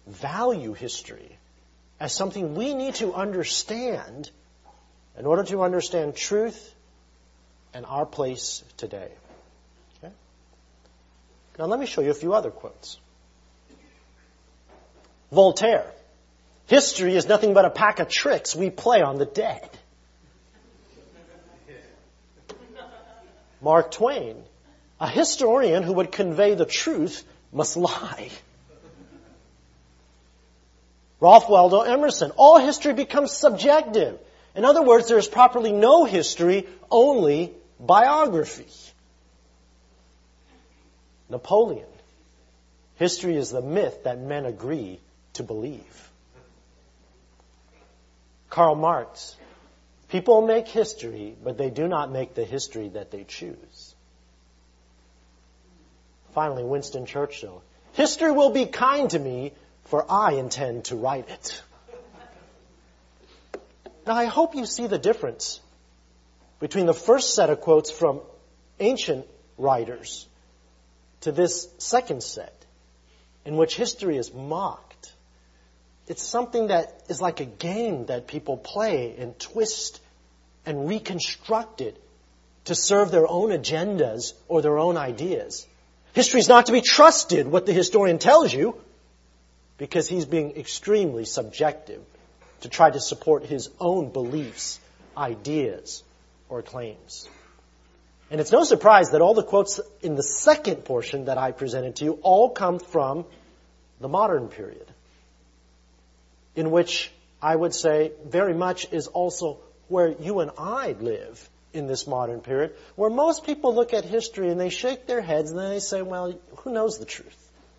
value history as something we need to understand in order to understand truth and our place today. Okay? Now let me show you a few other quotes. Voltaire, history is nothing but a pack of tricks we play on the dead. Mark Twain, a historian who would convey the truth must lie. Ralph Waldo Emerson, all history becomes subjective. In other words, there is properly no history, only biography. Napoleon, history is the myth that men agree to believe. Karl Marx, people make history, but they do not make the history that they choose. Finally, Winston Churchill, history will be kind to me, for I intend to write it. Now, I hope you see the difference between the first set of quotes from ancient writers to this second set, in which history is mocked. It's something that is like a game that people play and twist and reconstruct it to serve their own agendas or their own ideas. History is not to be trusted, what the historian tells you, because he's being extremely subjective to try to support his own beliefs, ideas, or claims. And it's no surprise that all the quotes in the second portion that I presented to you all come from the modern period, in which I would say very much is also where you and I live in this modern period, where most people look at history and they shake their heads and then they say, well, who knows the truth?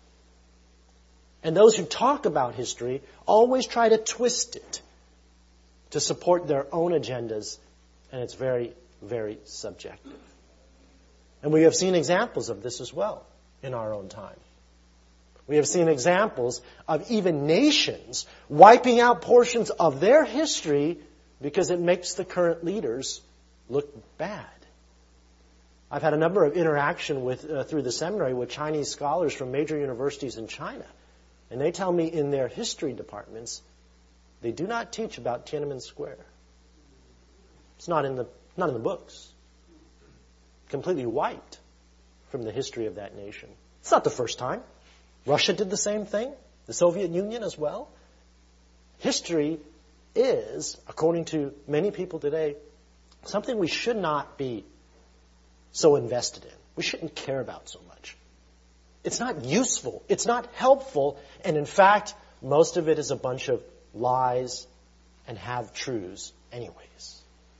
And those who talk about history always try to twist it to support their own agendas, and it's very, very subjective. And we have seen examples of this as well in our own time. We have seen examples of even nations wiping out portions of their history because it makes the current leaders look bad. I've had a number of interaction through the seminary with Chinese scholars from major universities in China. And they tell me in their history departments, they do not teach about Tiananmen Square. It's not in the books. Completely wiped from the history of that nation. It's not the first time. Russia did the same thing. The Soviet Union as well. History is, according to many people today, something we should not be so invested in. We shouldn't care about so much. It's not useful. It's not helpful. And in fact, most of it is a bunch of lies and half-truths anyways.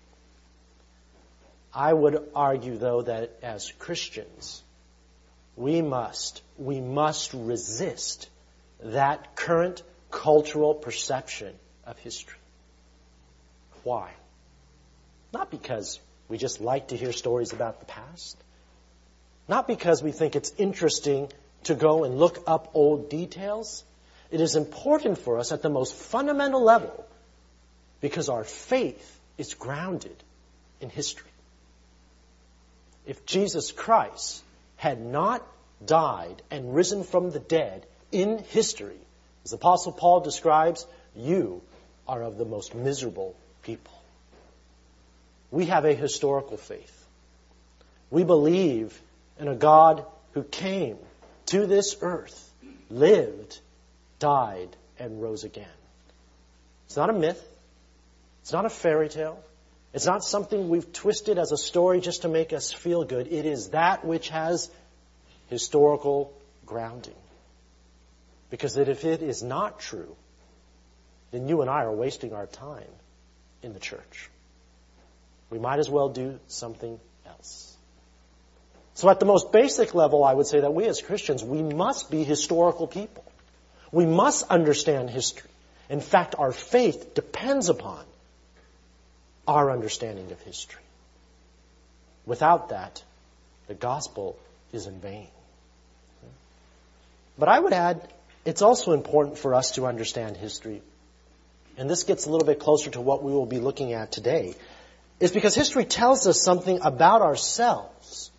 I would argue, though, that as Christians, we must resist that current cultural perception of history. Why? Not because we just like to hear stories about the past. Not because we think it's interesting to go and look up old details. It is important for us at the most fundamental level because our faith is grounded in history. If Jesus Christ had not died and risen from the dead in history, as the Apostle Paul describes, you are of the most miserable people. We have a historical faith. We believe in a God who came to this earth, lived, died, and rose again. It's not a myth. It's not a fairy tale. It's not something we've twisted as a story just to make us feel good. It is that which has historical grounding. Because if it is not true, then you and I are wasting our time in the church. We might as well do something else. So at the most basic level, I would say that we as Christians, we must be historical people. We must understand history. In fact, our faith depends upon our understanding of history. Without that, the gospel is in vain. But I would add, it's also important for us to understand history. And this gets a little bit closer to what we will be looking at today. It's because history tells us something about ourselves,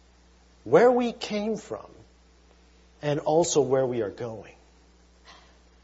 where we came from, and also where we are going.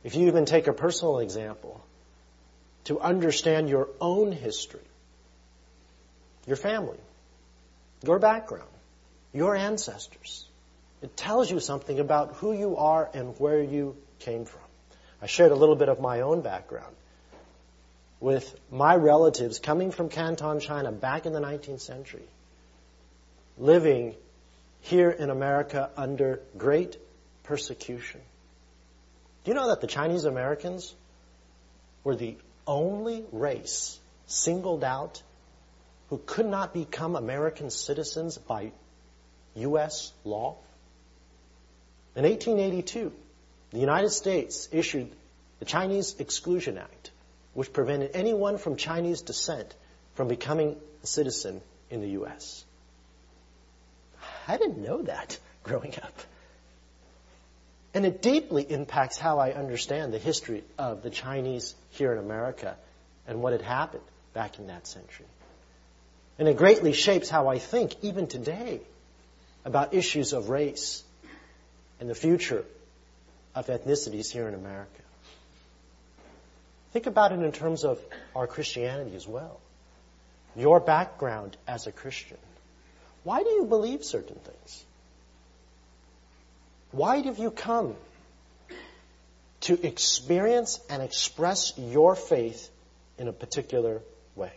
if you even take a personal example, to understand your own history, your family, your background, your ancestors. It tells you something about who you are and where you came from. I shared a little bit of my own background with my relatives coming from Canton, China back in the 19th century, living here in America under great persecution. Do you know that the Chinese Americans were the only race singled out who could not become American citizens by U.S. law? In 1882, the United States issued the Chinese Exclusion Act, which prevented anyone from Chinese descent from becoming a citizen in the U.S. I didn't know that growing up. And it deeply impacts how I understand the history of the Chinese here in America and what had happened back in that century. And it greatly shapes how I think, even today, about issues of race and the future of ethnicities here in America. Think about it in terms of our Christianity as well. Your background as a Christian. Why do you believe certain things? Why have you come to experience and express your faith in a particular way?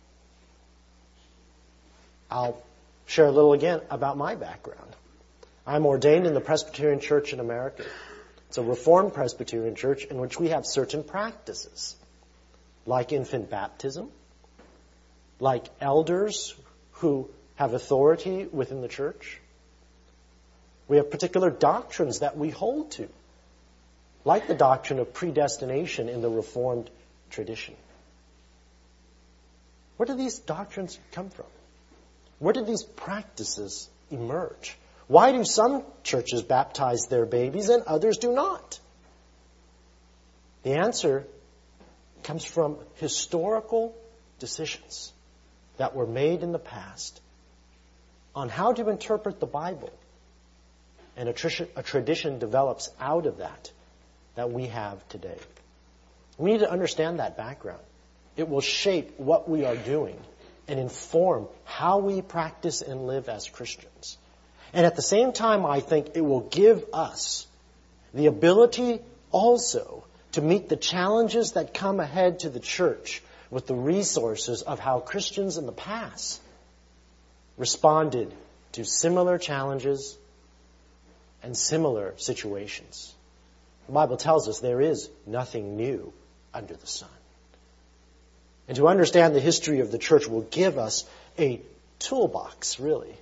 I'll share a little again about my background. I'm ordained in the Presbyterian Church in America. It's a Reformed Presbyterian church in which we have certain practices, like infant baptism, like elders who have authority within the church. We have particular doctrines that we hold to, like the doctrine of predestination in the Reformed tradition. Where do these doctrines come from? Where do these practices emerge? Why do some churches baptize their babies and others do not? The answer comes from historical decisions that were made in the past on how to interpret the Bible. And a tradition develops out of that we have today. We need to understand that background. It will shape what we are doing and inform how we practice and live as Christians. And at the same time, I think it will give us the ability also to meet the challenges that come ahead to the church with the resources of how Christians in the past responded to similar challenges and similar situations. The Bible tells us there is nothing new under the sun. And to understand the history of the church will give us a toolbox, really,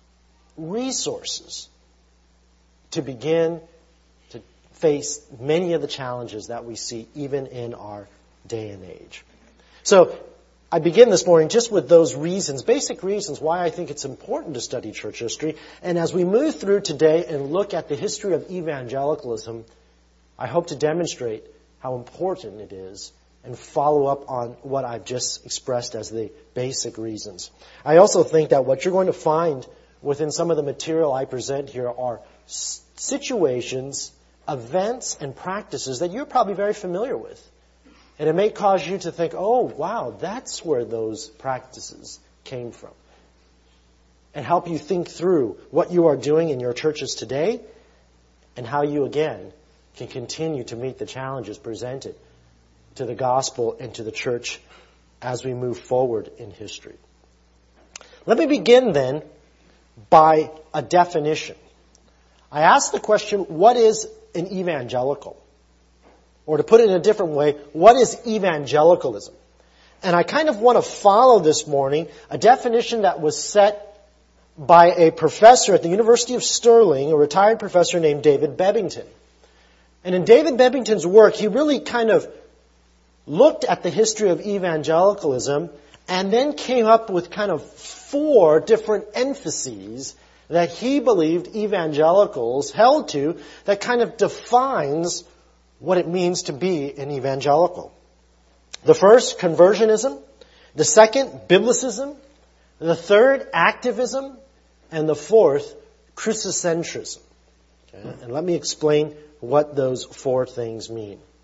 resources to begin to face many of the challenges that we see even in our day and age. So I begin this morning just with those reasons, basic reasons why I think it's important to study church history. And as we move through today and look at the history of evangelicalism, I hope to demonstrate how important it is and follow up on what I've just expressed as the basic reasons. I also think that what you're going to find within some of the material I present here are situations, events, and practices that you're probably very familiar with. And it may cause you to think, oh, wow, that's where those practices came from. And help you think through what you are doing in your churches today and how you, again, can continue to meet the challenges presented to the gospel and to the church as we move forward in history. Let me begin then by a definition. I asked the question, what is an evangelical? Or to put it in a different way, what is evangelicalism? And I kind of want to follow this morning a definition that was set by a professor at the University of Stirling, a retired professor named David Bebbington. And in David Bebbington's work, he really kind of looked at the history of evangelicalism and then came up with kind of 4 different emphases that he believed evangelicals held to that kind of defines what it means to be an evangelical. The first, conversionism. The second, biblicism. The third, activism. And the fourth, crucicentrism. Okay? And let me explain what those 4 things mean.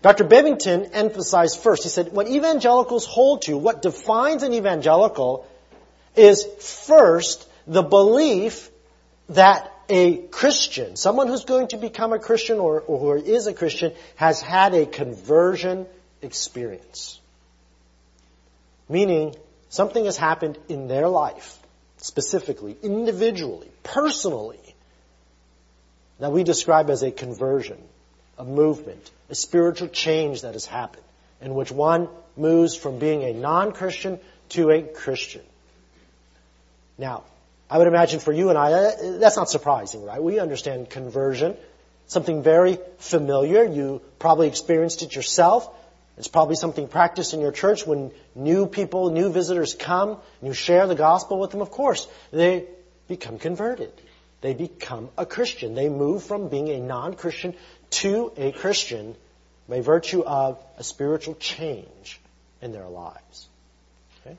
Dr. Bevington emphasized first, he said, what evangelicals hold to, what defines an evangelical is first the belief that a Christian, someone who's going to become a Christian or who is a Christian, has had a conversion experience. Meaning, something has happened in their life, specifically, individually, personally, that we describe as a conversion, a movement, a spiritual change that has happened, in which one moves from being a non-Christian to a Christian. Now, I would imagine for you and I, that's not surprising, right? We understand conversion, something very familiar. You probably experienced it yourself. It's probably something practiced in your church when new people, new visitors come, and you share the gospel with them. Of course, they become converted. They become a Christian. They move from being a non-Christian to a Christian by virtue of a spiritual change in their lives. Okay?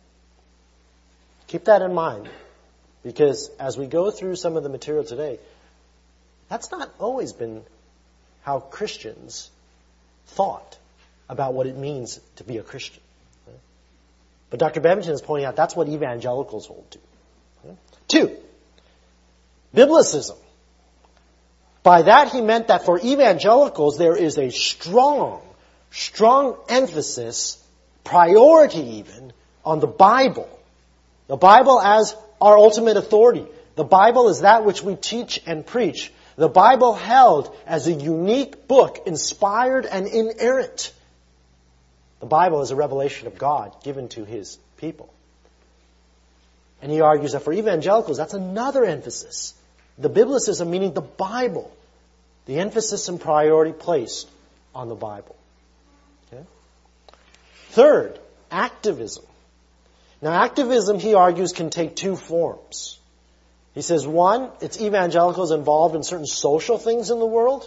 Keep that in mind, because as we go through some of the material today, that's not always been how Christians thought about what it means to be a Christian. Okay? But Dr. Bevington is pointing out that's what evangelicals hold to. Okay? 2, Biblicism. By that he meant that for evangelicals there is a strong emphasis, priority even, on the Bible. The Bible as our ultimate authority. The Bible is that which we teach and preach. The Bible held as a unique book, inspired and inerrant. The Bible is a revelation of God given to His people. And he argues that for evangelicals, that's another emphasis. The Biblicism, meaning the Bible. The emphasis and priority placed on the Bible. Okay? 3rd, activism. Now, activism, he argues, can take 2 forms. He says, 1, it's evangelicals involved in certain social things in the world.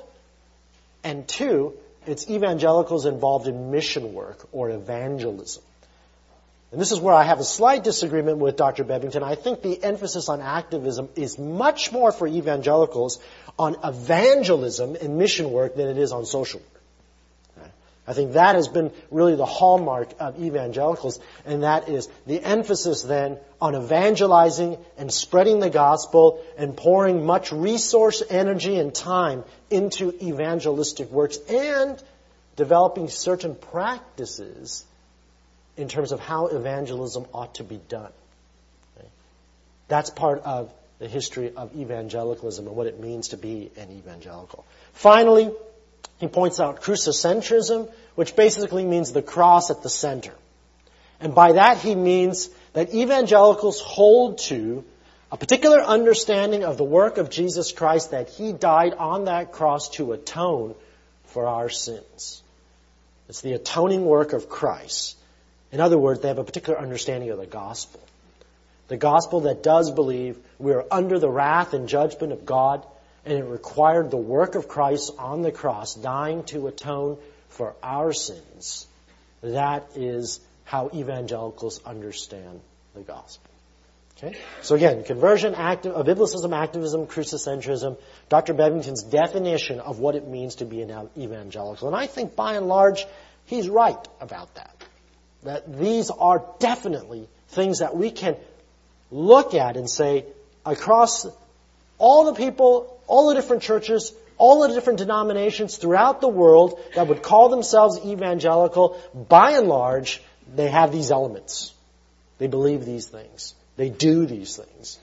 And 2, it's evangelicals involved in mission work or evangelism. And this is where I have a slight disagreement with Dr. Bevington. I think the emphasis on activism is much more for evangelicals on evangelism and mission work than it is on social work. I think that has been really the hallmark of evangelicals, and that is the emphasis then on evangelizing and spreading the gospel and pouring much resource, energy, and time into evangelistic works and developing certain practices in terms of how evangelism ought to be done. Okay? That's part of the history of evangelicalism and what it means to be an evangelical. Finally, he points out crucicentrism, which basically means the cross at the center. And by that he means that evangelicals hold to a particular understanding of the work of Jesus Christ, that He died on that cross to atone for our sins. It's the atoning work of Christ. In other words, they have a particular understanding of the gospel. The gospel that does believe we are under the wrath and judgment of God, and it required the work of Christ on the cross, dying to atone for our sins. That is how evangelicals understand the gospel. Okay? So again, conversion, biblicism, activism, crucicentrism, Dr. Bevington's definition of what it means to be an evangelical. And I think by and large, he's right about that. That these are definitely things that we can look at and say, across all the people, all the different churches, all the different denominations throughout the world that would call themselves evangelical, by and large, they have these elements. They believe these things. They do these things.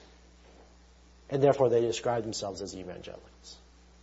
And therefore they describe themselves as evangelicals.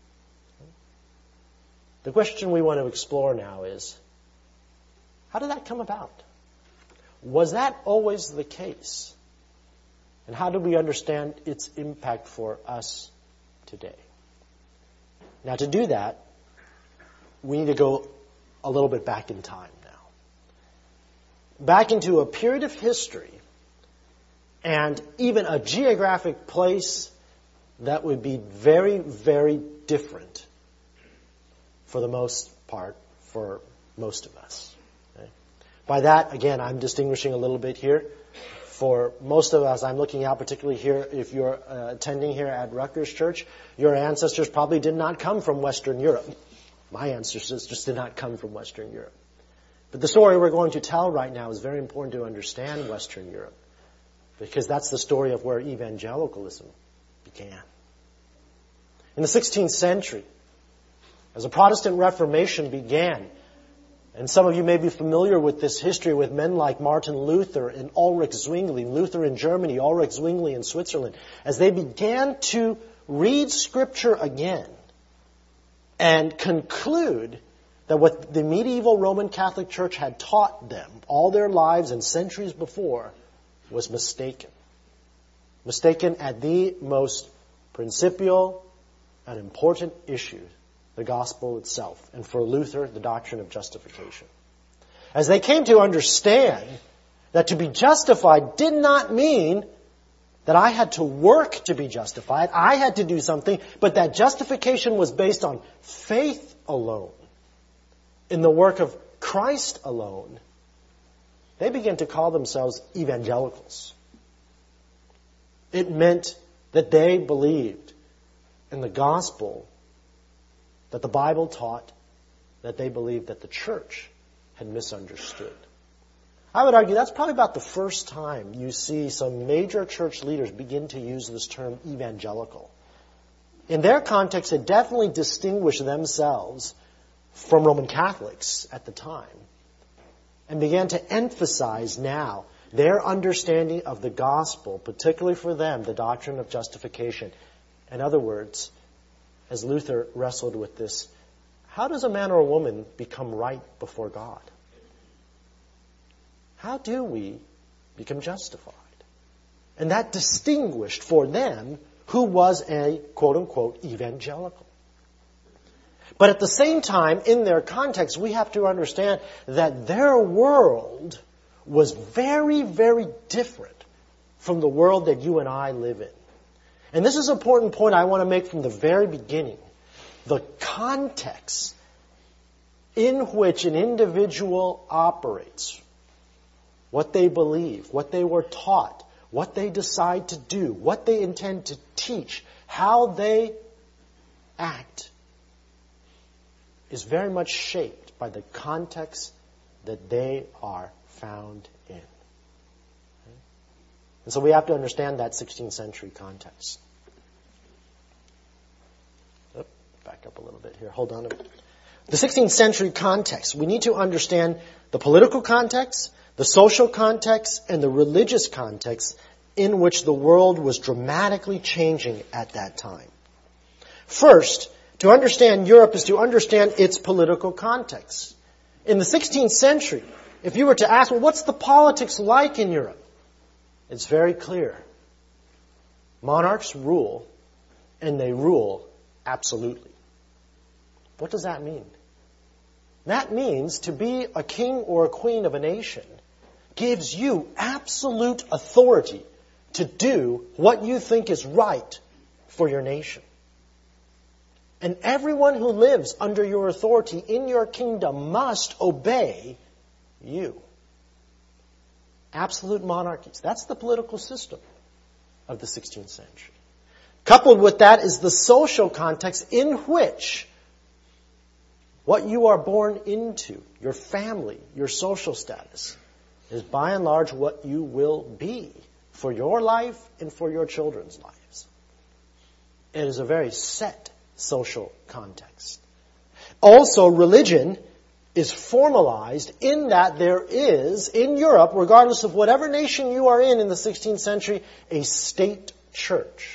The question we want to explore now is, how did that come about? Was that always the case? And how do we understand its impact for us today? Now, to do that, we need to go a little bit back in time now. Back into a period of history and even a geographic place that would be very, very different for the most part for most of us. Okay? By that, again, I'm distinguishing a little bit here. For most of us, I'm looking out particularly here, if you're attending here at Rutgers Church, your ancestors probably did not come from Western Europe. My ancestors just did not come from Western Europe. But the story we're going to tell right now is very important to understand Western Europe, because that's the story of where evangelicalism began. In the 16th century, as a Protestant Reformation began, and some of you may be familiar with this history with men like Martin Luther and Ulrich Zwingli, Luther in Germany, Ulrich Zwingli in Switzerland, as they began to read Scripture again and conclude that what the medieval Roman Catholic Church had taught them all their lives and centuries before was mistaken. Mistaken at the most principial and important issue, the gospel itself, and for Luther, the doctrine of justification. As they came to understand that to be justified did not mean that I had to work to be justified, I had to do something, but that justification was based on faith alone, in the work of Christ alone, they began to call themselves evangelicals. It meant that they believed in the gospel that the Bible taught, that they believed that the church had misunderstood. I would argue that's probably about the first time you see some major church leaders begin to use this term evangelical. In their context, it definitely distinguished themselves from Roman Catholics at the time and began to emphasize now their understanding of the gospel, particularly for them, the doctrine of justification. In other words, as Luther wrestled with this, how does a man or a woman become right before God? How do we become justified? And that distinguished for them who was a quote-unquote evangelical. But at the same time, in their context, we have to understand that their world was very, very different from the world that you and I live in. And this is an important point I want to make from the very beginning. The context in which an individual operates, what they believe, what they were taught, what they decide to do, what they intend to teach, how they act, is very much shaped by the context that they are found in. And so we have to understand that 16th century context. Back up a little bit here. Hold on a minute. The 16th century context. We need to understand the political context, the social context, and the religious context in which the world was dramatically changing at that time. First, to understand Europe is to understand its political context. In the 16th century, if you were to ask, well, what's the politics like in Europe? It's very clear. Monarchs rule, and they rule absolutely. What does that mean? That means to be a king or a queen of a nation gives you absolute authority to do what you think is right for your nation. And everyone who lives under your authority in your kingdom must obey you. Absolute monarchies. That's the political system of the 16th century. Coupled with that is the social context in which what you are born into, your family, your social status, is by and large what you will be for your life and for your children's lives. It is a very set social context. Also, religion is formalized in that there is, in Europe, regardless of whatever nation you are in the 16th century, a state church.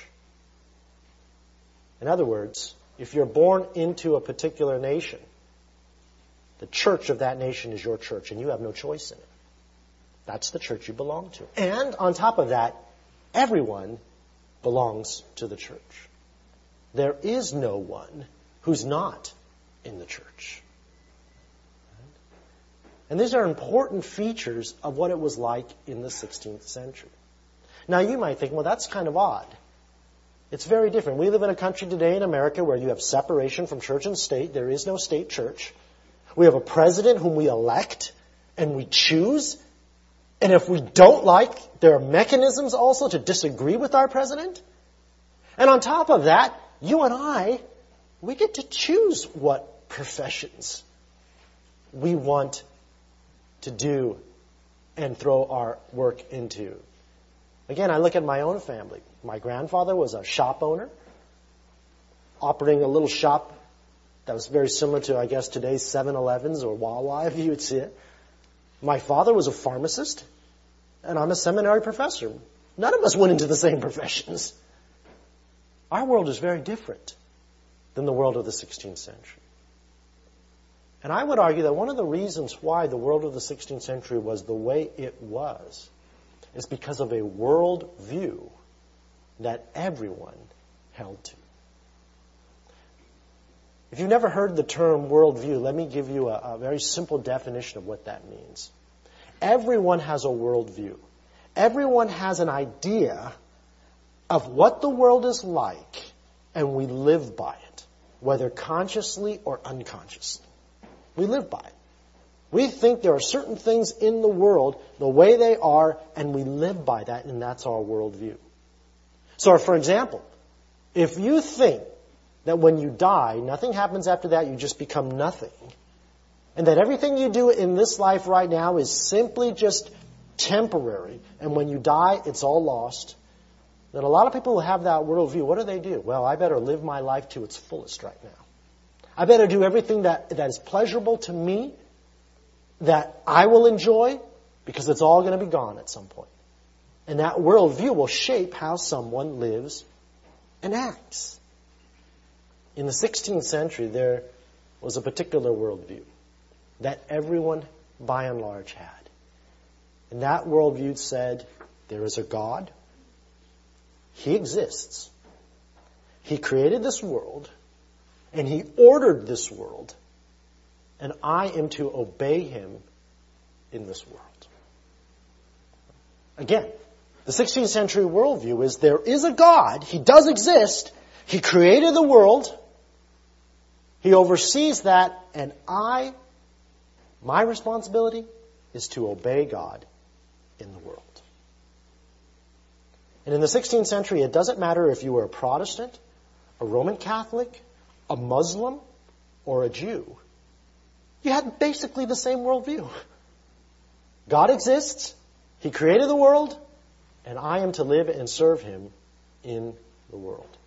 In other words, if you're born into a particular nation, the church of that nation is your church, and you have no choice in it. That's the church you belong to. And on top of that, everyone belongs to the church. There is no one who's not in the church. And these are important features of what it was like in the 16th century. Now you might think, well, that's kind of odd. It's very different. We live in a country today in America where you have separation from church and state. There is no state church. We have a president whom we elect and we choose. And if we don't like, there are mechanisms also to disagree with our president. And on top of that, you and I, we get to choose what professions we want to do and throw our work into. Again, I look at my own family. My grandfather was a shop owner, operating a little shop that was very similar to, I guess, today's 7-Elevens or Wawa, if you would see it. My father was a pharmacist, and I'm a seminary professor. None of us went into the same professions. Our world is very different than the world of the 16th century. And I would argue that one of the reasons why the world of the 16th century was the way it was is because of a world view that everyone held to. If you've never heard the term worldview, let me give you a very simple definition of what that means. Everyone has a worldview. Everyone has an idea of what the world is like, and we live by it, whether consciously or unconsciously. We live by it. We think there are certain things in the world the way they are, and we live by that, and that's our worldview. So, for example, if you think that when you die, nothing happens after that, you just become nothing, and that everything you do in this life right now is simply just temporary, and when you die, it's all lost, then a lot of people who have that worldview, what do? Well, I better live my life to its fullest right now. I better do everything that is pleasurable to me, that I will enjoy, because it's all going to be gone at some point. And that worldview will shape how someone lives and acts. In the 16th century, there was a particular worldview that everyone, by and large, had. And that worldview said, there is a God. He exists. He created this world, and He ordered this world, and I am to obey Him in this world. Again, the 16th century worldview is there is a God. He does exist. He created the world. He oversees that, and my responsibility is to obey God in the world. And in the 16th century, it doesn't matter if you were a Protestant, a Roman Catholic, a Muslim, or a Jew. You had basically the same worldview. God exists, He created the world, and I am to live and serve Him in the world.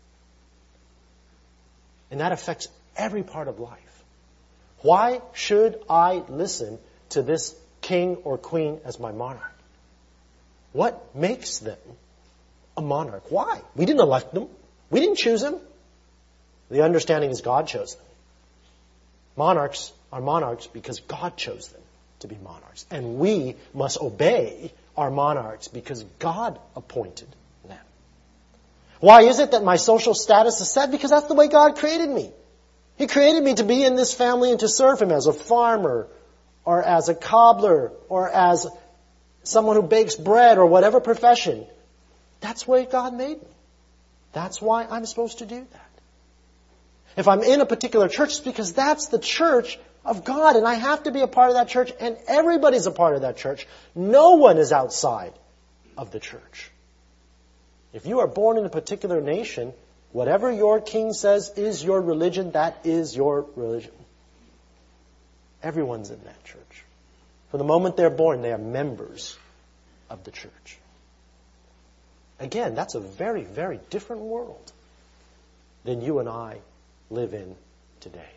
And that affects every part of life. Why should I listen to this king or queen as my monarch? What makes them a monarch? Why? We didn't elect them. We didn't choose them. The understanding is God chose them. Monarchs are monarchs because God chose them to be monarchs. And we must obey our monarchs because God appointed them. Why is it that my social status is set? Because that's the way God created me. He created me to be in this family and to serve Him as a farmer or as a cobbler or as someone who bakes bread or whatever profession. That's the way God made me. That's why I'm supposed to do that. If I'm in a particular church, it's because that's the church of God, and I have to be a part of that church, and everybody's a part of that church. No one is outside of the church. If you are born in a particular nation, whatever your king says is your religion, that is your religion. Everyone's in that church. From the moment they're born, they are members of the church. Again, that's a very, very different world than you and I live in today.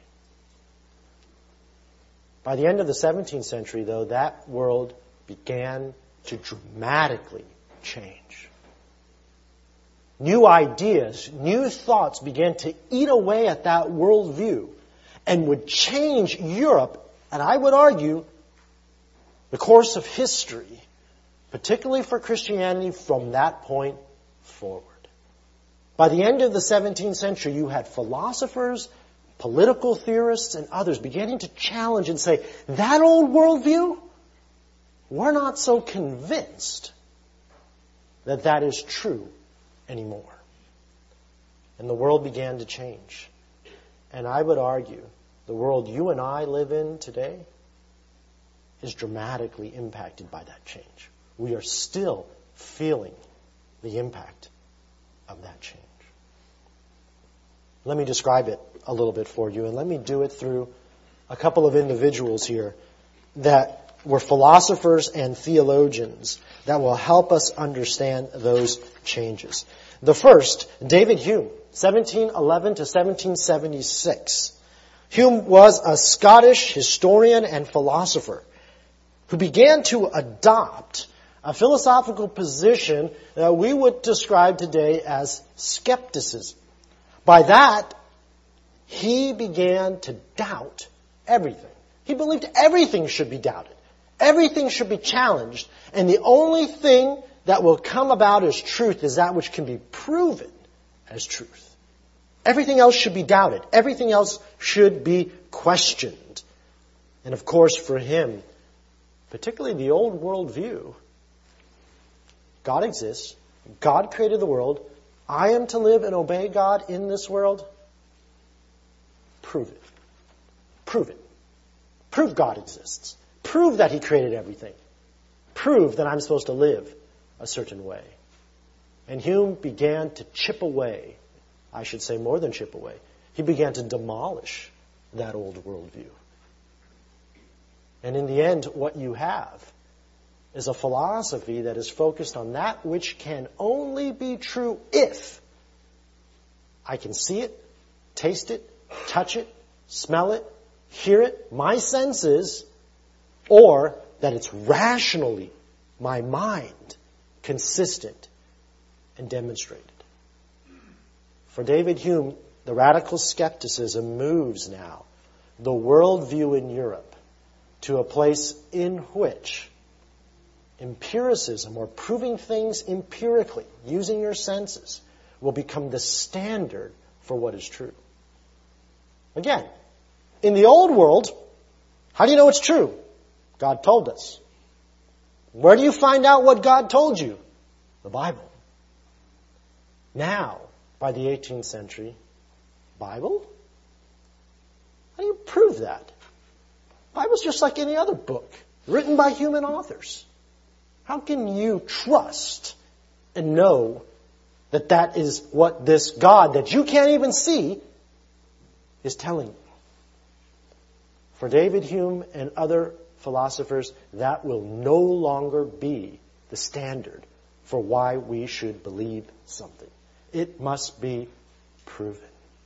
By the end of the 17th century, though, that world began to dramatically change. New ideas, new thoughts began to eat away at that worldview and would change Europe, and I would argue, the course of history, particularly for Christianity, from that point forward. By the end of the 17th century, you had philosophers, political theorists, and others beginning to challenge and say, that old worldview, we're not so convinced that that is true anymore. And the world began to change. And I would argue the world you and I live in today is dramatically impacted by that change. We are still feeling the impact of that change. Let me describe it a little bit for you, and let me do it through a couple of individuals here that were philosophers and theologians that will help us understand those changes. The first, David Hume, 1711 to 1776. Hume was a Scottish historian and philosopher who began to adopt a philosophical position that we would describe today as skepticism. By that, he began to doubt everything. He believed everything should be doubted. Everything should be challenged. And the only thing that will come about as truth is that which can be proven as truth. Everything else should be doubted. Everything else should be questioned. And of course, for him, particularly the old worldview, God exists. God created the world. I am to live and obey God in this world. Prove it. Prove it. Prove God exists. Prove that He created everything. Prove that I'm supposed to live a certain way. And Hume began to chip away, I should say more than chip away. He began to demolish that old worldview. And in the end, what you have is a philosophy that is focused on that which can only be true if I can see it, taste it, touch it, smell it, hear it, my senses, or that it's rationally, my mind, consistent and demonstrated. For David Hume, the radical skepticism moves now the worldview in Europe to a place in which empiricism, or proving things empirically, using your senses, will become the standard for what is true. Again, in the old world, how do you know it's true? God told us. Where do you find out what God told you? The Bible. Now, by the 18th century, Bible? How do you prove that? The Bible's just like any other book, written by human authors. How can you trust and know that that is what this God that you can't even see is telling you? For David Hume and other philosophers, that will no longer be the standard for why we should believe something. It must be proven.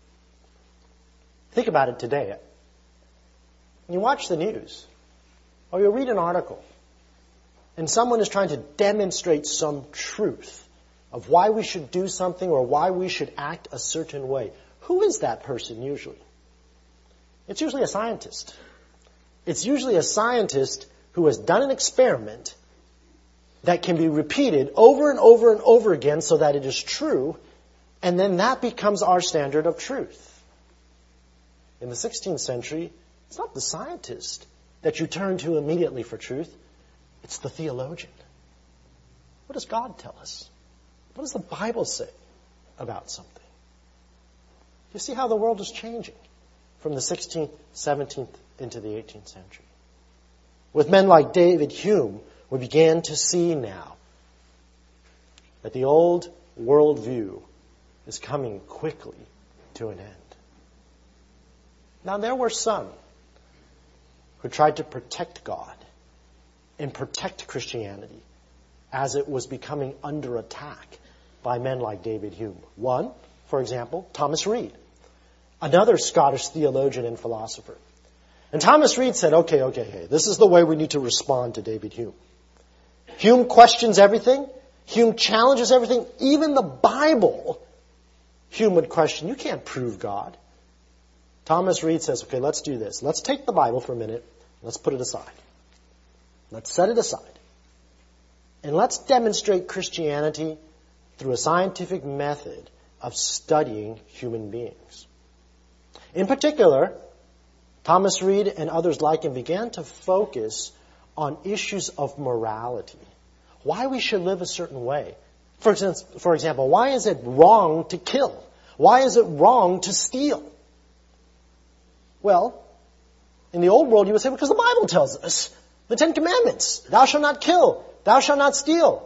Think about it today. You watch the news, or you read an article, and someone is trying to demonstrate some truth of why we should do something or why we should act a certain way. Who is that person usually? It's usually a scientist. It's usually a scientist who has done an experiment that can be repeated over and over and over again so that it is true, and then that becomes our standard of truth. In the 16th century, it's not the scientist that you turn to immediately for truth. It's the theologian. What does God tell us? What does the Bible say about something? You see how the world is changing from the 16th, 17th into the 18th century. With men like David Hume, we began to see now that the old worldview is coming quickly to an end. Now, there were some who tried to protect God and protect Christianity as it was becoming under attack by men like David Hume. One, for example, Thomas Reid, another Scottish theologian and philosopher. And Thomas Reid said, okay, this is the way we need to respond to David Hume. Hume questions everything. Hume challenges everything. Even the Bible, Hume would question. You can't prove God. Thomas Reid says, okay, let's do this. Let's take the Bible for a minute. Let's put it aside. Let's set it aside. And let's demonstrate Christianity through a scientific method of studying human beings. In particular, Thomas Reid and others like him began to focus on issues of morality. Why we should live a certain way. For example, why is it wrong to kill? Why is it wrong to steal? Well, in the old world you would say, because the Bible tells us. The Ten Commandments. Thou shalt not kill. Thou shalt not steal.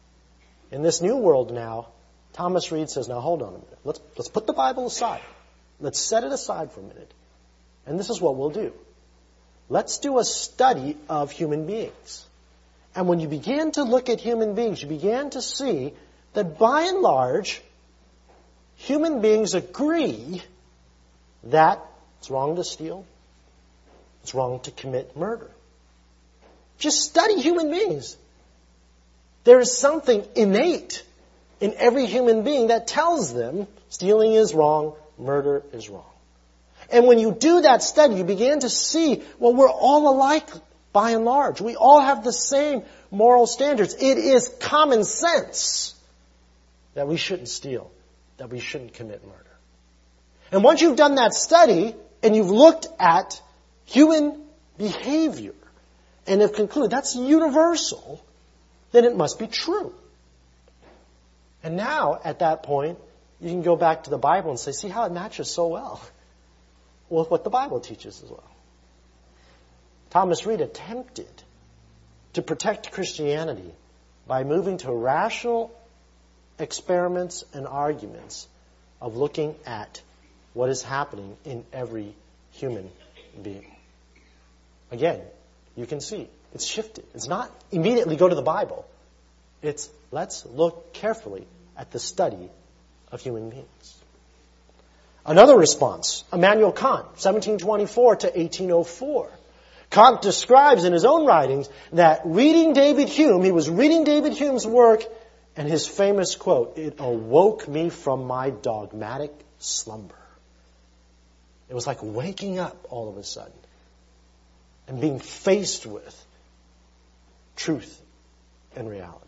In this new world now, Thomas Reid says, now hold on a minute. Let's put the Bible aside. let's set it aside for a minute. And this is what we'll do. Let's do a study of human beings. And when you begin to look at human beings, you begin to see that by and large, human beings agree that it's wrong to steal, it's wrong to commit murder. Just study human beings. There is something innate in every human being that tells them stealing is wrong, murder is wrong. And when you do that study, you begin to see, well, we're all alike by and large. We all have the same moral standards. It is common sense that we shouldn't steal, that we shouldn't commit murder. And once you've done that study and you've looked at human behavior and have concluded that's universal, then it must be true. And now, at that point, you can go back to the Bible and say, see how it matches so well with what the Bible teaches as well. Thomas Reid attempted to protect Christianity by moving to rational experiments and arguments of looking at what is happening in every human being. Again, you can see it's shifted. It's not immediately go to the Bible. It's let's look carefully at the study of human beings. Another response, Immanuel Kant, 1724 to 1804. Kant describes in his own writings that reading David Hume, he was reading David Hume's work, and his famous quote, it awoke me from my dogmatic slumber. It was like waking up all of a sudden and being faced with truth and reality.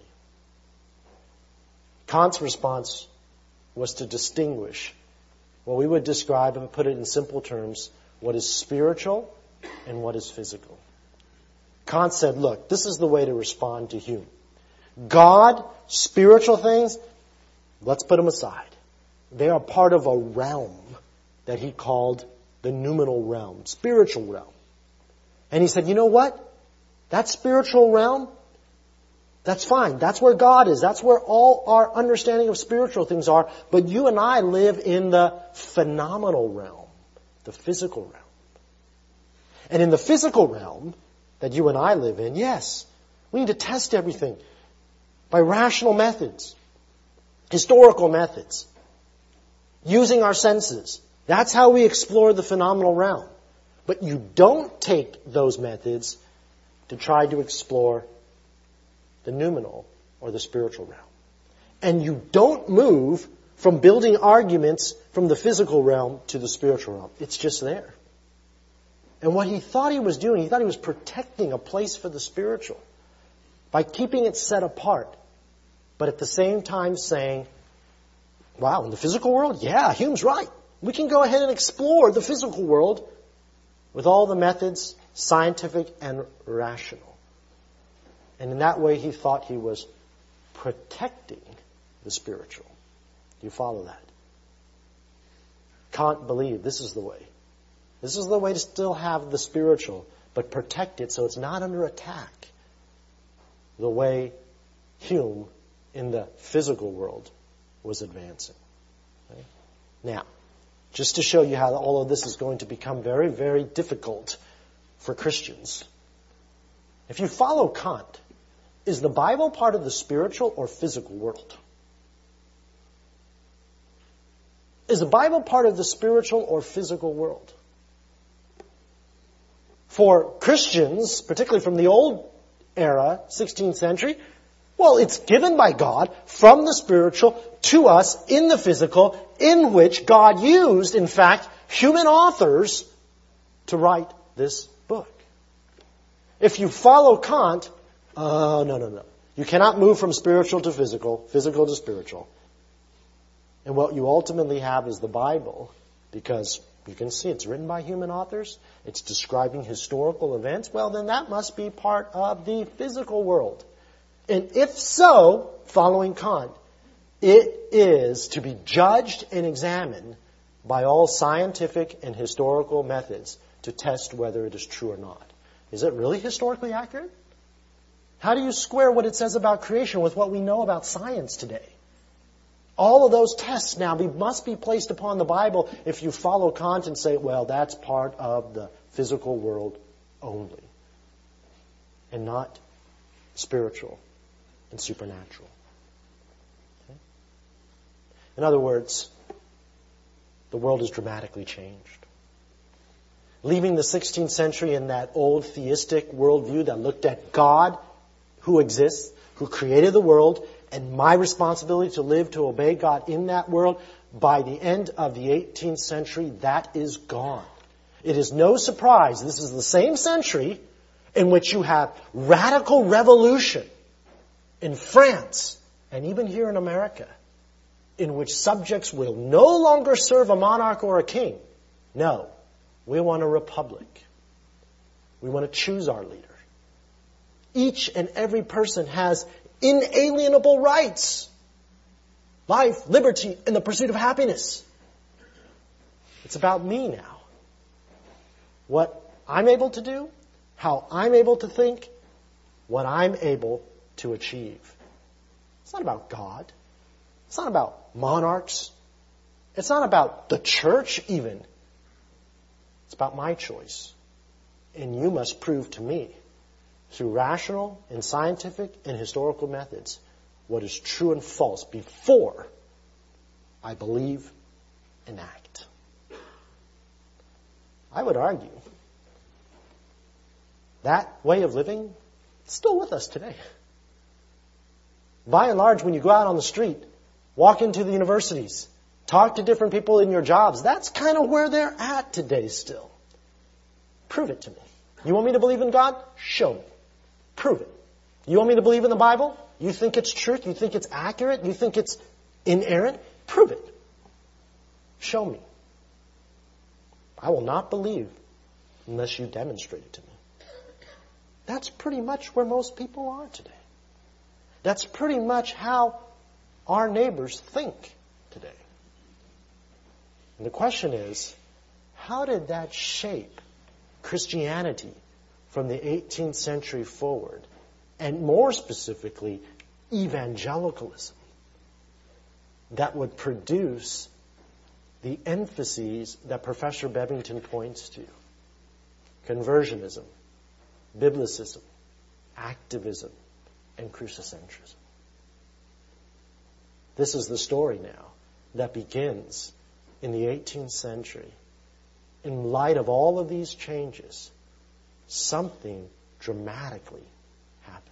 Kant's response was to distinguish what we would describe and put it in simple terms, what is spiritual and what is physical. Kant said, look, this is the way to respond to Hume. God, spiritual things, let's put them aside. They are part of a realm that he called the noumenal realm, spiritual realm. And he said, you know what? That spiritual realm, that's fine. That's where God is. That's where all our understanding of spiritual things are. But you and I live in the phenomenal realm, the physical realm. And in the physical realm that you and I live in, yes, we need to test everything by rational methods, historical methods, using our senses. That's how we explore the phenomenal realm. But you don't take those methods to try to explore the noumenal or the spiritual realm. And you don't move from building arguments from the physical realm to the spiritual realm. It's just there. And what he thought he was doing, he thought he was protecting a place for the spiritual by keeping it set apart, but at the same time saying, wow, in the physical world, yeah, Hume's right. We can go ahead and explore the physical world with all the methods, scientific and rational. And in that way, he thought he was protecting the spiritual. Do you follow that? Kant believed this is the way. This is the way to still have the spiritual, but protect it so it's not under attack. The way Hume in the physical world was advancing. Okay? Now, just to show you how all of this is going to become very, very difficult for Christians. If you follow Kant, is the Bible part of the spiritual or physical world? Is the Bible part of the spiritual or physical world? For Christians, particularly from the old era, 16th century, well, it's given by God from the spiritual to us in the physical, in which God used, in fact, human authors to write this book. If you follow Kant, no. You cannot move from spiritual to physical to spiritual. And what you ultimately have is the Bible, because you can see it's written by human authors. It's describing historical events. Well, then that must be part of the physical world. And if so, following Kant, it is to be judged and examined by all scientific and historical methods to test whether it is true or not. Is it really historically accurate? How do you square what it says about creation with what we know about science today? All of those tests now must be placed upon the Bible if you follow Kant and say, well, that's part of the physical world only, and not spiritual and supernatural. Okay? In other words, the world has dramatically changed. Leaving the 16th century in that old theistic worldview that looked at God, who exists, who created the world, and my responsibility to live, to obey God in that world, by the end of the 18th century, that is gone. It is no surprise, this is the same century in which you have radical revolution in France, and even here in America, in which subjects will no longer serve a monarch or a king. No, we want a republic. We want to choose our leader. Each and every person has inalienable rights. Life, liberty, and the pursuit of happiness. It's about me now. What I'm able to do, how I'm able to think, what I'm able to achieve. It's not about God. It's not about monarchs. It's not about the church even. It's about my choice. And you must prove to me, through rational and scientific and historical methods, what is true and false before I believe and act. I would argue that way of living is still with us today. By and large, when you go out on the street, walk into the universities, talk to different people in your jobs, that's kind of where they're at today still. Prove it to me. You want me to believe in God? Show me. Prove it. You want me to believe in the Bible? You think it's truth? You think it's accurate? You think it's inerrant? Prove it. Show me. I will not believe unless you demonstrate it to me. That's pretty much where most people are today. That's pretty much how our neighbors think today. And the question is, how did that shape Christianity from the 18th century forward, and more specifically, evangelicalism, that would produce the emphases that Professor Bebbington points to? Conversionism, biblicism, activism, and crucicentrism. This is the story now that begins in the 18th century. In light of all of these changes, something dramatically happened.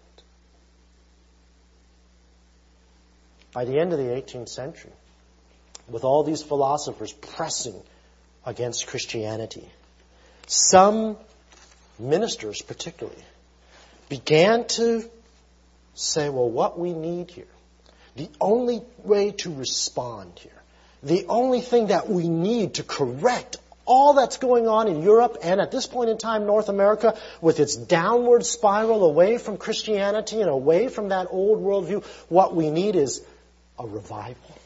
By the end of the 18th century, with all these philosophers pressing against Christianity, some ministers particularly began to say, well, what we need here, the only way to respond here, the only thing that we need to correct all that's going on in Europe and at this point in time North America with its downward spiral away from Christianity and away from that old worldview, what we need is a revival.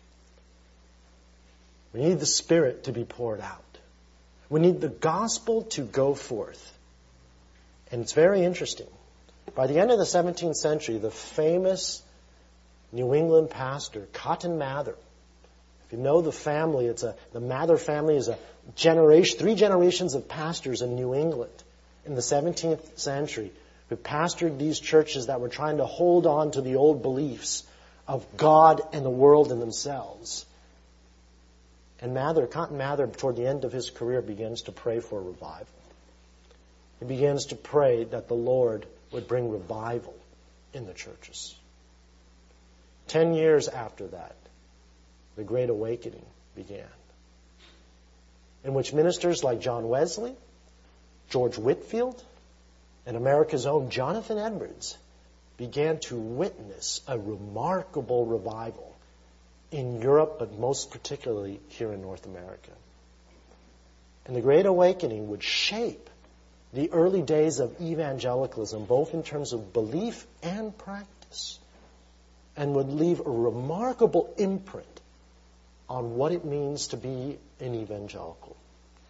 We need the Spirit to be poured out. We need the gospel to go forth. And it's very interesting. By the end of the 17th century, the famous New England pastor, Cotton Mather, if you know the family, the Mather family is three generations of pastors in New England in the 17th century who pastored these churches that were trying to hold on to the old beliefs of God and the world and themselves. And Cotton Mather, toward the end of his career, begins to pray for revival. He begins to pray that the Lord would bring revival in the churches. 10 years after that, the Great Awakening began, in which ministers like John Wesley, George Whitefield, and America's own Jonathan Edwards began to witness a remarkable revival in Europe, but most particularly here in North America. And the Great Awakening would shape the early days of evangelicalism, both in terms of belief and practice, and would leave a remarkable imprint on what it means to be an evangelical.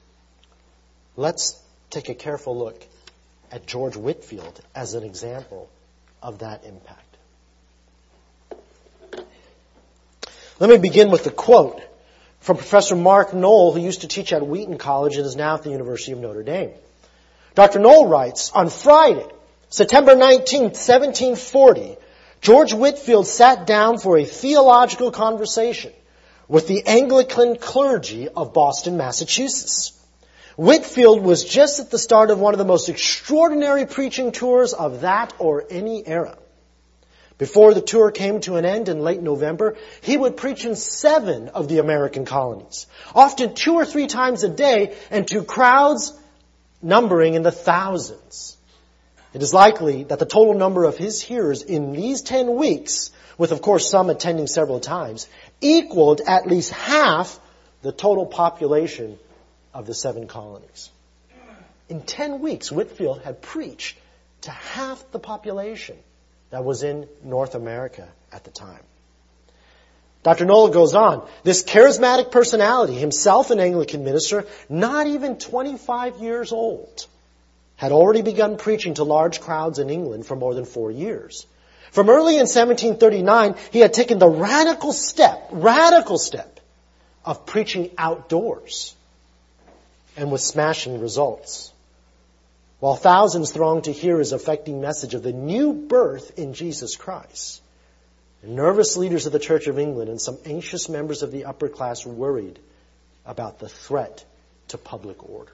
Let's take a careful look at George Whitefield as an example of that impact. Let me begin with a quote from Professor Mark Knoll, who used to teach at Wheaton College and is now at the University of Notre Dame. Dr. Knoll writes, on Friday, September 19, 1740, George Whitefield sat down for a theological conversation with the Anglican clergy of Boston, Massachusetts. Whitefield was just at the start of one of the most extraordinary preaching tours of that or any era. Before the tour came to an end in late November, he would preach in 7 of the American colonies, often 2 or 3 times a day, and to crowds numbering in the thousands. It is likely that the total number of his hearers in these 10 weeks, with of course some attending several times, equaled at least half the total population of the 7 colonies. In 10 weeks, Whitefield had preached to half the population that was in North America at the time. Dr. Knoll goes on, this charismatic personality, himself an Anglican minister, not even 25 years old, had already begun preaching to large crowds in England for more than 4 years. From early in 1739, he had taken the radical step of preaching outdoors, and with smashing results. While thousands thronged to hear his affecting message of the new birth in Jesus Christ, the nervous leaders of the Church of England and some anxious members of the upper class worried about the threat to public order.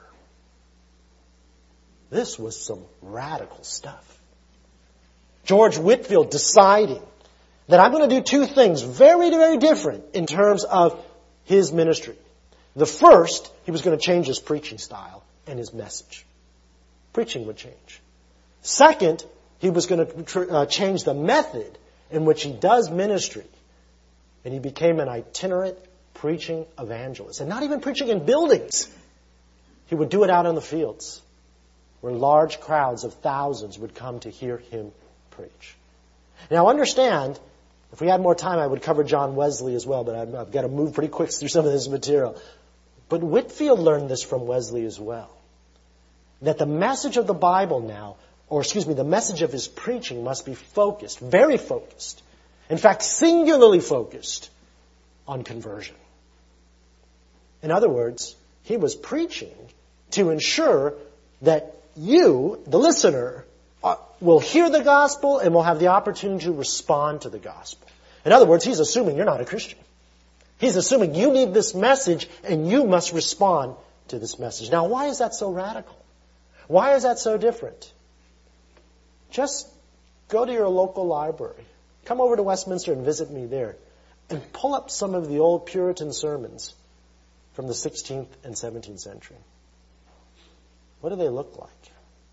This was some radical stuff. George Whitefield deciding that I'm going to do 2 things very, very different in terms of his ministry. The first, he was going to change his preaching style and his message. Preaching would change. Second, he was going to change the method in which he does ministry. And he became an itinerant preaching evangelist. And not even preaching in buildings. He would do it out in the fields, where large crowds of thousands would come to hear him preach. Now understand, if we had more time, I would cover John Wesley as well, but I've got to move pretty quick through some of this material. But Whitefield learned this from Wesley as well. That the message of the Bible now, the message of his preaching must be focused, very focused. In fact, singularly focused on conversion. In other words, he was preaching to ensure that you, the listener, will hear the gospel and will have the opportunity to respond to the gospel. In other words, he's assuming you're not a Christian. He's assuming you need this message and you must respond to this message. Now, why is that so radical? Why is that so different? Just go to your local library. Come over to Westminster and visit me there. And pull up some of the old Puritan sermons from the 16th and 17th century. What do they look like?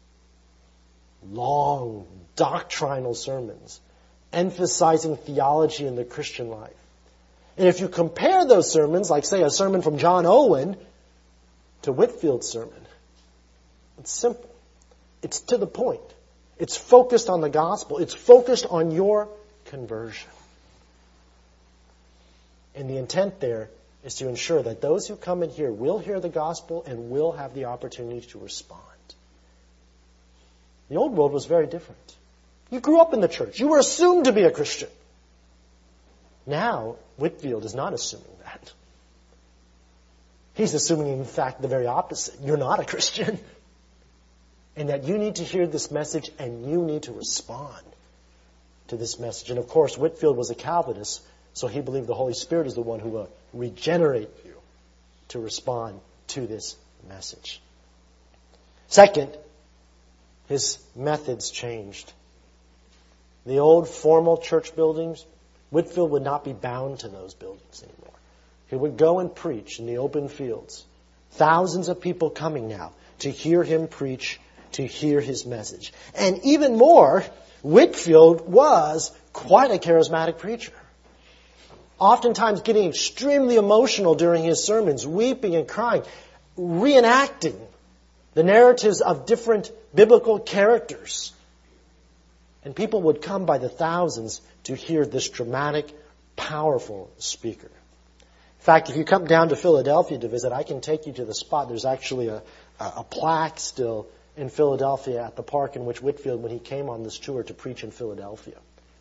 Long, doctrinal sermons emphasizing theology in the Christian life. And if you compare those sermons, like say a sermon from John Owen, to Whitefield's sermon, it's simple. It's to the point. It's focused on the gospel. It's focused on your conversion. And the intent there is to ensure that those who come in here will hear the gospel and will have the opportunity to respond. The old world was very different. You grew up in the church. You were assumed to be a Christian. Now, Whitefield is not assuming that. He's assuming, in fact, the very opposite. You're not a Christian. And that you need to hear this message and you need to respond to this message. And of course, Whitefield was a Calvinist, so he believed the Holy Spirit is the one who will regenerate you to respond to this message. Second, his methods changed. The old formal church buildings, Whitefield would not be bound to those buildings anymore. He would go and preach in the open fields. Thousands of people coming now to hear him preach, to hear his message. And even more, Whitefield was quite a charismatic preacher. Oftentimes getting extremely emotional during his sermons, weeping and crying, reenacting the narratives of different biblical characters. And people would come by the thousands to hear this dramatic, powerful speaker. In fact, if you come down to Philadelphia to visit, I can take you to the spot. There's actually a plaque still in Philadelphia at the park in which Whitefield, when he came on this tour to preach in Philadelphia.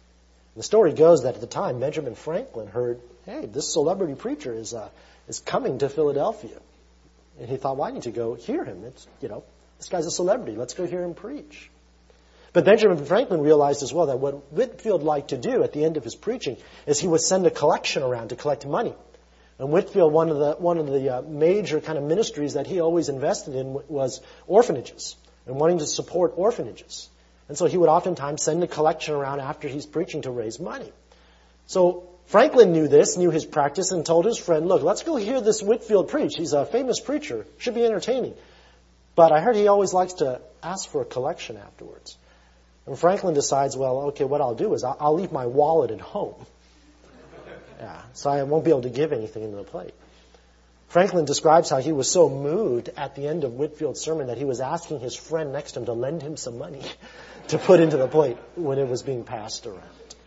The story goes that at the time, Benjamin Franklin heard, hey, this celebrity preacher is coming to Philadelphia. And he thought, well, I need to go hear him. This guy's a celebrity. Let's go hear him preach. But Benjamin Franklin realized as well that what Whitefield liked to do at the end of his preaching is he would send a collection around to collect money. And Whitefield, one of the major kind of ministries that he always invested in was orphanages and wanting to support orphanages. And so he would oftentimes send a collection around after he's preaching to raise money. So Franklin knew this, knew his practice, and told his friend, look, let's go hear this Whitefield preach. He's a famous preacher. Should be entertaining. But I heard he always likes to ask for a collection afterwards. And Franklin decides, well, okay, what I'll do is I'll leave my wallet at home. Yeah, so I won't be able to give anything into the plate. Franklin describes how he was so moved at the end of Whitefield's sermon that he was asking his friend next to him to lend him some money to put into the plate when it was being passed around.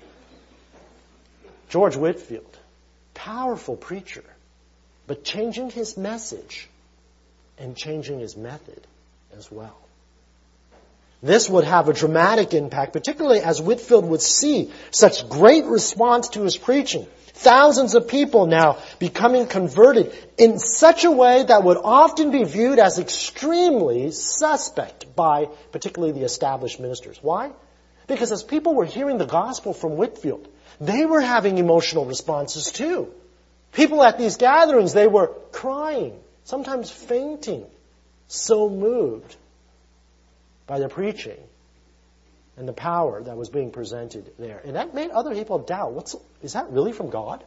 George Whitefield, powerful preacher, but changing his message and changing his method as well. This would have a dramatic impact, particularly as Whitefield would see such great response to his preaching. Thousands of people now becoming converted in such a way that would often be viewed as extremely suspect by particularly the established ministers. Why? Because as people were hearing the gospel from Whitefield, they were having emotional responses too. People at these gatherings, they were crying, sometimes fainting, so moved by the preaching and the power that was being presented there. And that made other people doubt, is that really from God?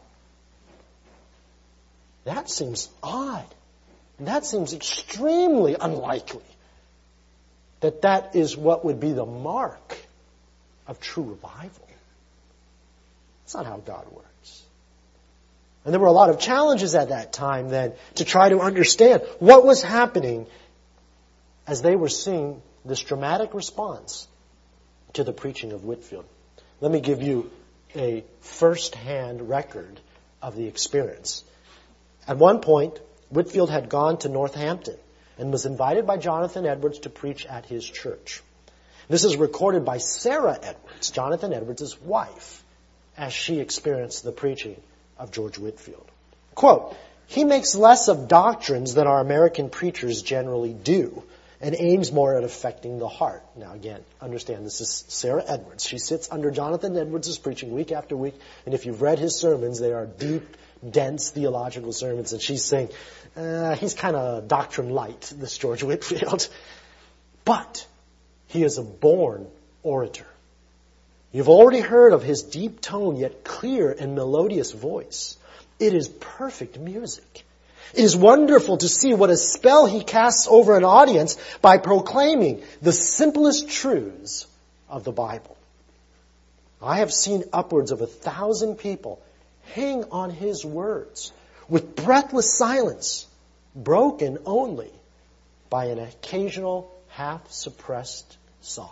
That seems odd. And that seems extremely unlikely that is what would be the mark of true revival. That's not how God works. And there were a lot of challenges at that time then to try to understand what was happening as they were seeing this dramatic response to the preaching of Whitefield. Let me give you a first-hand record of the experience. At one point, Whitefield had gone to Northampton and was invited by Jonathan Edwards to preach at his church. This is recorded by Sarah Edwards, Jonathan Edwards' wife, as she experienced the preaching of George Whitefield. Quote, he makes less of doctrines than our American preachers generally do, and aims more at affecting the heart. Now again, understand this is Sarah Edwards. She sits under Jonathan Edwards' preaching week after week, and if you've read his sermons, they are deep, dense theological sermons, and she's saying, he's kind of doctrine light, this George Whitefield. But he is a born orator. You've already heard of his deep tone, yet clear and melodious voice. It is perfect music. It is wonderful to see what a spell he casts over an audience by proclaiming the simplest truths of the Bible. I have seen upwards of 1,000 people hang on his words with breathless silence, broken only by an occasional half-suppressed sob.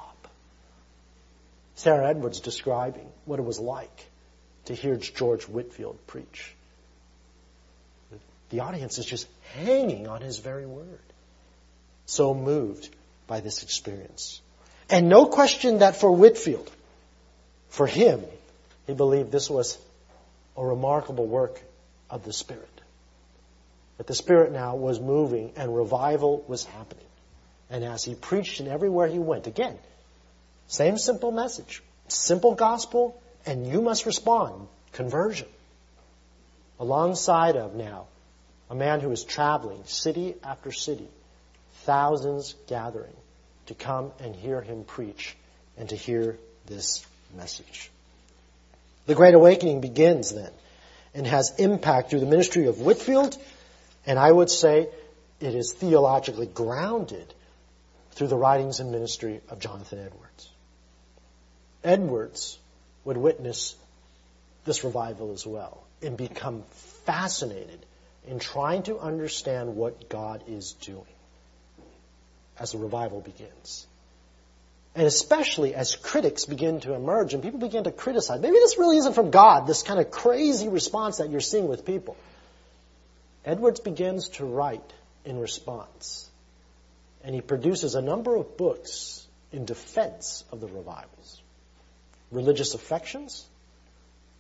Sarah Edwards describing what it was like to hear George Whitefield preach. The audience is just hanging on his very word. So moved by this experience. And no question that for Whitefield, for him, he believed this was a remarkable work of the Spirit. That the Spirit now was moving and revival was happening. And as he preached and everywhere he went, again, same simple message, simple gospel, and you must respond, conversion. Alongside of now, a man who is traveling city after city, thousands gathering to come and hear him preach and to hear this message. The Great Awakening begins then and has impact through the ministry of Whitefield, and I would say it is theologically grounded through the writings and ministry of Jonathan Edwards. Edwards would witness this revival as well and become fascinated in trying to understand what God is doing as the revival begins. And especially as critics begin to emerge and people begin to criticize. Maybe this really isn't from God, this kind of crazy response that you're seeing with people. Edwards begins to write in response. And he produces a number of books in defense of the revivals. Religious Affections,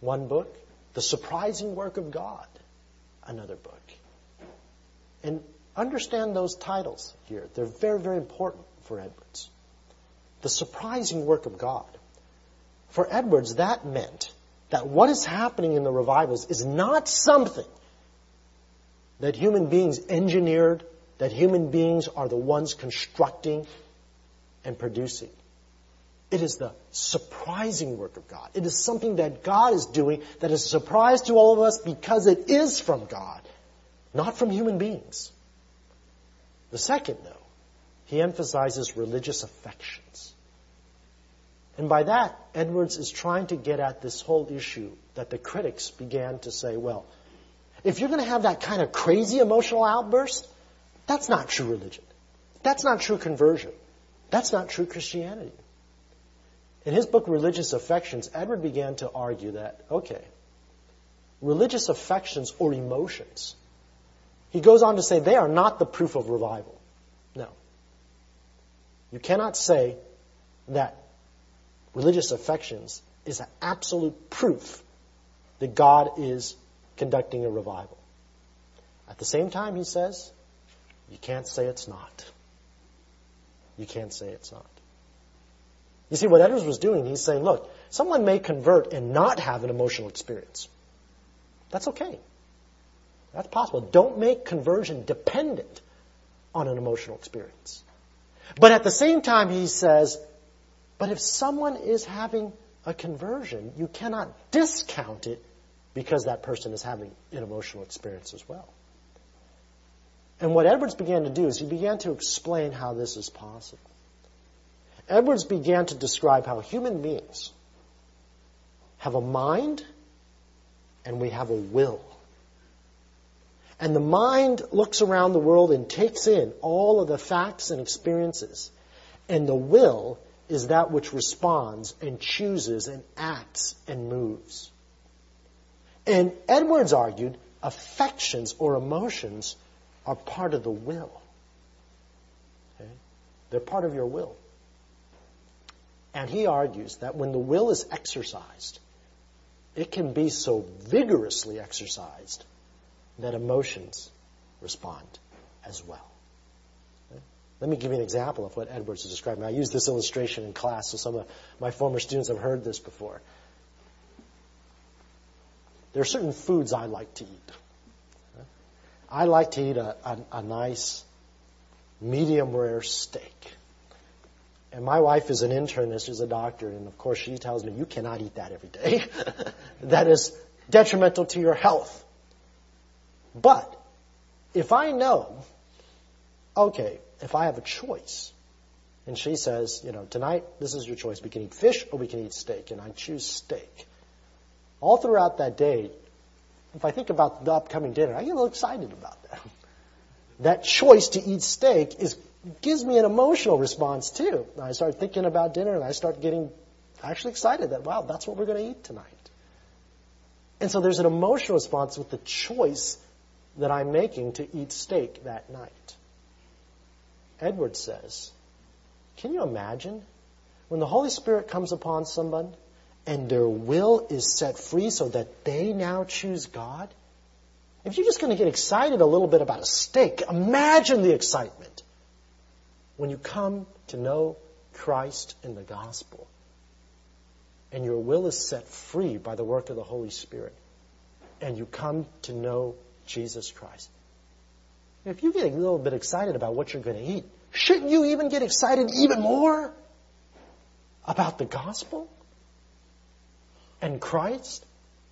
one book. The Surprising Work of God, another book. And understand those titles here. They're very, very important for Edwards. The Surprising Work of God. For Edwards, that meant that what is happening in the revivals is not something that human beings engineered, that human beings are the ones constructing and producing. It is the surprising work of God. It is something that God is doing that is a surprise to all of us because it is from God, not from human beings. The second, though, he emphasizes religious affections. And by that, Edwards is trying to get at this whole issue that the critics began to say, well, if you're going to have that kind of crazy emotional outburst, that's not true religion. That's not true conversion. That's not true Christianity. In his book, Religious Affections, Edward began to argue that, okay, religious affections or emotions, he goes on to say they are not the proof of revival. No. You cannot say that religious affections is an absolute proof that God is conducting a revival. At the same time, he says, you can't say it's not. You can't say it's not. You see, what Edwards was doing, he's saying, look, someone may convert and not have an emotional experience. That's okay. That's possible. Don't make conversion dependent on an emotional experience. But at the same time, he says, but if someone is having a conversion, you cannot discount it because that person is having an emotional experience as well. And what Edwards began to do is he began to explain how this is possible. Edwards began to describe how human beings have a mind and we have a will. And the mind looks around the world and takes in all of the facts and experiences. And the will is that which responds and chooses and acts and moves. And Edwards argued affections or emotions are part of the will. Okay? They're part of your will. And he argues that when the will is exercised, it can be so vigorously exercised that emotions respond as well. Okay? Let me give you an example of what Edwards is describing. I used this illustration in class, so some of my former students have heard this before. There are certain foods I like to eat. I like to eat a nice medium rare steak. And my wife is an internist, she's a doctor, and of course she tells me, you cannot eat that every day. That is detrimental to your health. But if I know, okay, if I have a choice, and she says, tonight this is your choice. We can eat fish or we can eat steak, and I choose steak. All throughout that day, if I think about the upcoming dinner, I get a little excited about that. That choice to eat steak gives me an emotional response too. I start thinking about dinner and I start getting actually excited that, wow, that's what we're going to eat tonight. And so there's an emotional response with the choice that I'm making to eat steak that night. Edwards says, can you imagine when the Holy Spirit comes upon someone and their will is set free so that they now choose God? If you're just going to get excited a little bit about a steak, imagine the excitement when you come to know Christ in the gospel and your will is set free by the work of the Holy Spirit and you come to know Jesus Christ. If you get a little bit excited about what you're going to eat, shouldn't you even get excited even more about the gospel and Christ?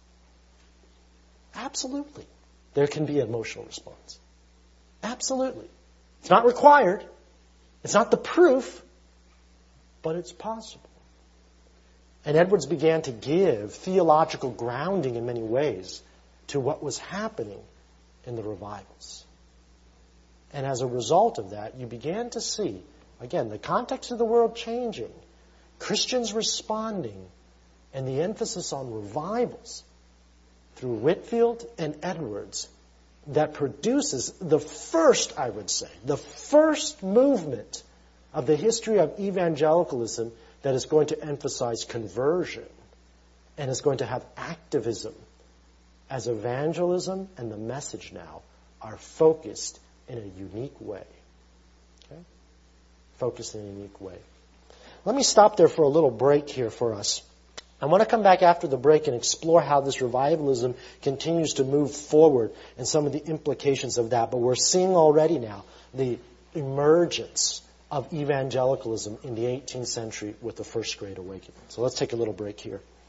Absolutely. There can be an emotional response. Absolutely. It's not required. It's not the proof, but it's possible. And Edwards began to give theological grounding in many ways to what was happening in the revivals. And as a result of that, you began to see, again, the context of the world changing, Christians responding, and the emphasis on revivals through Whitefield and Edwards that produces the first, I would say, the first movement of the history of evangelicalism that is going to emphasize conversion and is going to have activism as evangelism and the message now are focused in a unique way. Okay? Focused in a unique way. Let me stop there for a little break here for us. I want to come back after the break and explore how this revivalism continues to move forward and some of the implications of that. But we're seeing already now the emergence of evangelicalism in the 18th century with the First Great Awakening. So let's take a little break here.